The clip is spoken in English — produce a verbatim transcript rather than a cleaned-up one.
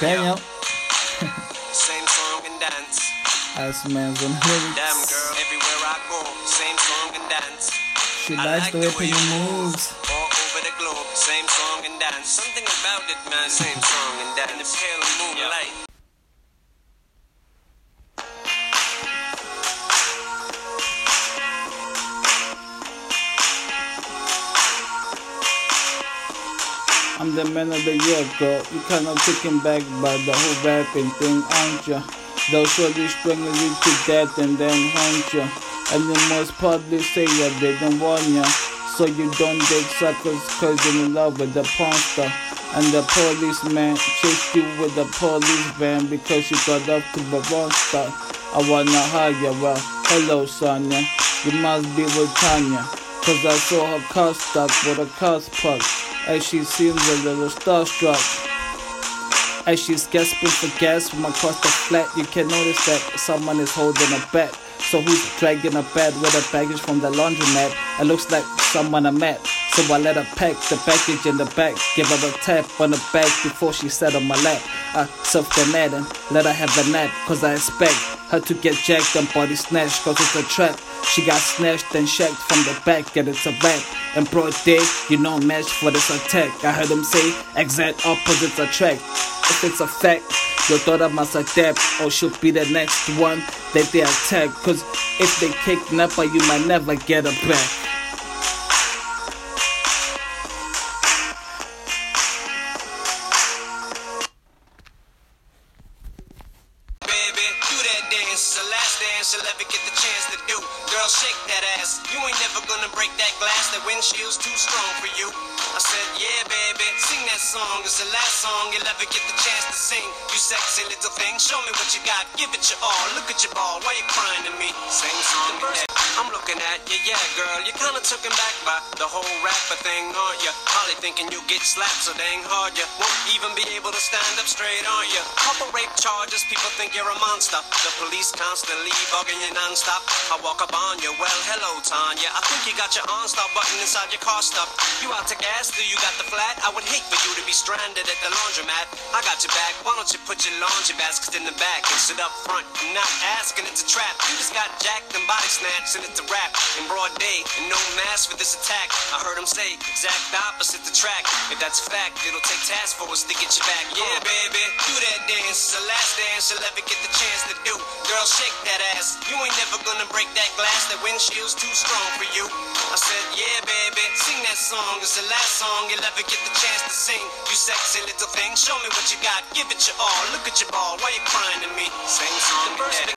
Daniel. Same song and dance. As man's on lyrics. Damn girl, everywhere I go, same song and dance. She I likes like the way Penny moves. All over the globe, same song and dance. Something about it, man, same song and dance. In the pale moonlight. I'm the man of the year, girl. You kinda taken back by the whole rapping thing, aren't ya? They'll surely strangle you to death and then haunt ya. And they most probably say ya didn't warn ya. So you don't date suckers cause you're in love with the porn star. And the policeman chased you with the police van because you got up to the wrong star. I wanna hire, well, hello Sonya. You must be with Tanya. Cause I saw her car stuck with a car's park. As she seems a little starstruck. As she's gasping for gas from across the flat, you can notice that someone is holding a bag. So who's dragging a bag with a baggage from the laundromat? It looks like someone I met. So I let her pack the package in the back, give her a tap on the back before she sat on my lap. I surfed the net and let her have a nap, cause I expect her to get jacked and body snatched, cause it's a trap. She got snatched and shacked from the back, and it's a rap. And broad day, you know match for this attack. I heard him say, exact opposites attract. If it's a fact, your daughter must adapt, or she'll be the next one that they attack. Cause if they kidnap her, you might never get her back. It's the last dance you'll ever get the chance to do. Girl, shake that ass. You ain't never gonna break that glass. That windshield's too strong for you. I said, yeah, baby, sing that song. It's the last song you'll ever get the chance to sing. You sexy little thing, show me what you got. Give it your all. Look at your ball. Why you crying to me? Sing song. The first I'm looking at you, yeah, girl. You kinda taken back by the whole rapper thing, aren't you? Probably thinking you get slapped so dang hard you won't even be able to stand up straight, aren't you? Couple rape charges, people think you're a monster. The police constantly bugging you non-stop. I walk up on you, well, hello, Tanya. I think you got your OnStar button inside your car stuff. You out to gas, do you got the flat? I would hate for you to be stranded at the laundromat. I got your back, why don't you put your laundry baskets in the back and sit up front? I'm not asking, it's a trap. You just got jacked and body snatched and it's a rap. In broad day, and no mask for this attack. I heard him say, exact opposite the track. If that's a fact, it'll take task force to get you back. Yeah, baby, do that dance. It's the last dance you'll ever get the chance to do. Girl, shake that ass. You ain't never gonna break that glass. That windshield's too strong for you. I said, yeah, baby, sing that song. It's the last song you'll ever get the chance to sing. You sexy little thing, show me what you got. Give it your all. Look at your ball. Why you crying to me? Sing song.